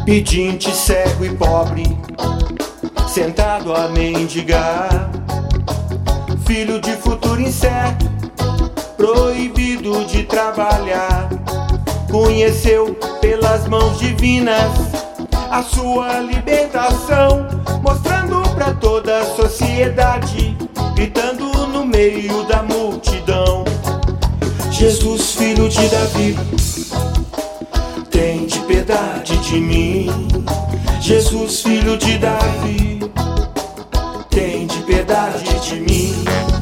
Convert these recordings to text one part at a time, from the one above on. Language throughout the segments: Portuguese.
pedinte, cego e pobre, sentado a mendigar. Filho de futuro incerto, proibido de trabalhar. Conheceu pelas mãos divinas a sua libertação, mostrando pra toda a sociedade, gritando no meio da multidão: Jesus, filho de Davi, tende piedade de mim. Jesus, filho de Davi, tende piedade de mim.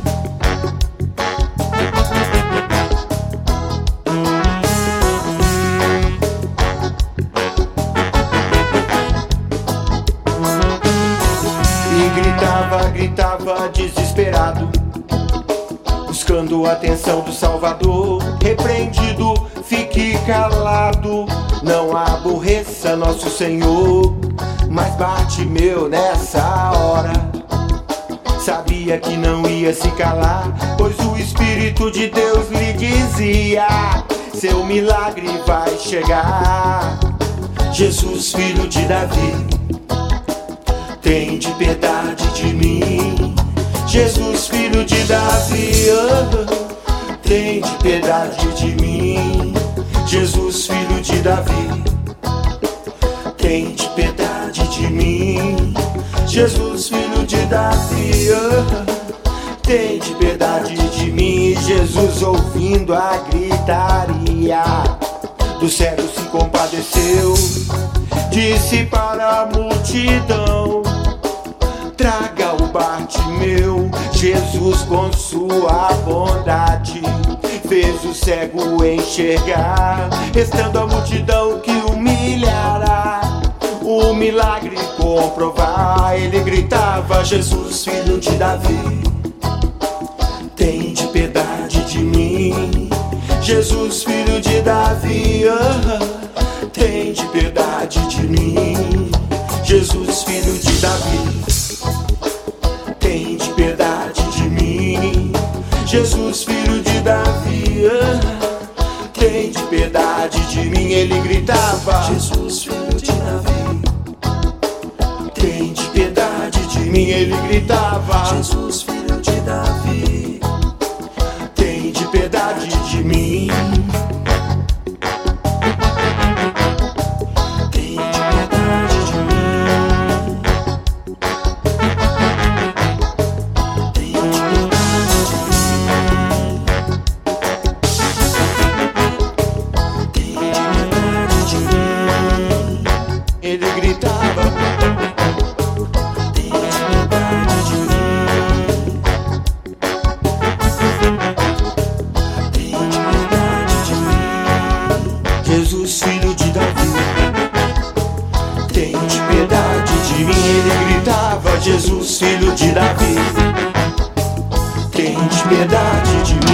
E gritava desesperado, buscando a atenção do Salvador. Repreendido, fique calado, não aborreça nosso Senhor. Mas Bartimeu nessa hora sabia que não ia se calar, pois o Espírito de Deus lhe dizia: seu milagre vai chegar. Jesus, filho de Davi, tende piedade de mim. Jesus, filho de Davi, tende piedade de mim. Jesus, filho de Davi, tende piedade de mim. Jesus, filho de Davi, tende piedade de mim. Jesus, ouvindo a gritaria do céu, se compadeceu, disse para a multidão: traga o Bartimeu. Jesus, com sua bondade, fez o cego enxergar, restando a multidão que humilhará, o milagre comprovar. Ele gritava: Jesus, filho de Davi, tende piedade de mim. Jesus, filho de Davi, tende piedade de mim. Jesus, filho de Davi, tende piedade de mim. Jesus, filho de Davi, tende piedade de mim. Ele gritava: Jesus, filho de Davi, tende piedade de mim. Ele gritava: Jesus, filho de Davi, tende piedade de mim. Ele gritava: tende piedade de mim. Tende piedade de mim. Jesus, filho de Davi, tende piedade de mim. Ele gritava: Jesus, filho de Davi, tende piedade de mim.